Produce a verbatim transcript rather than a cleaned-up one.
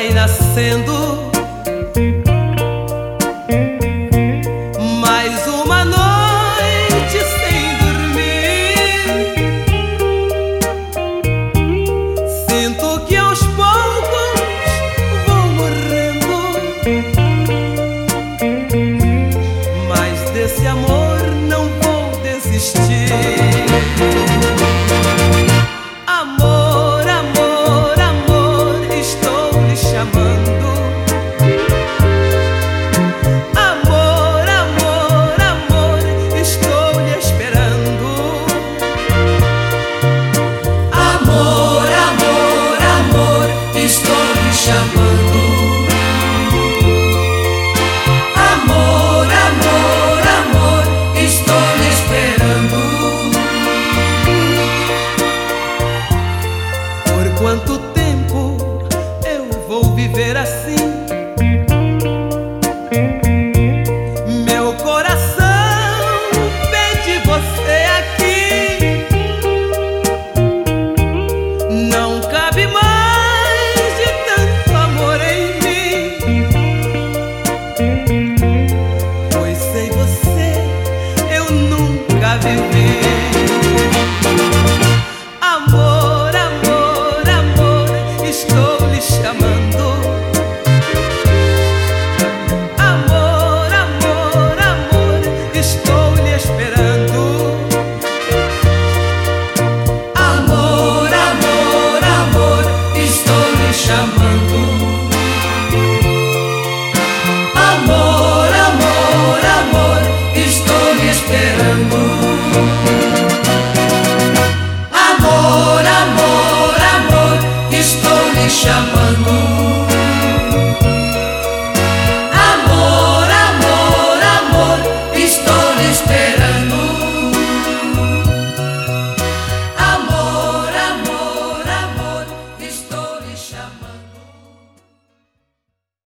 foi nascendo. Mais uma noite sem dormir, sinto que aos poucos vou morrendo, mas desse amor não vou desistir. Amor, amor, amor, estou lhe chamando. Amor, amor, amor, estou lhe esperando. Amor, amor, amor, estou lhe chamando. Amor, amor, amor, estou lhe esperando. Por quanto tempo eu vou viver assim? Meu coração pede você aqui. Não cabe mais de tanto amor em mim, pois sem você eu nunca vivi. Amor, amor, amor, estou lhe chamando. Amor, amor, amor, estou lhe esperando. Amor, amor, amor, estou lhe chamando. Amor, amor, amor, estou lhe esperando.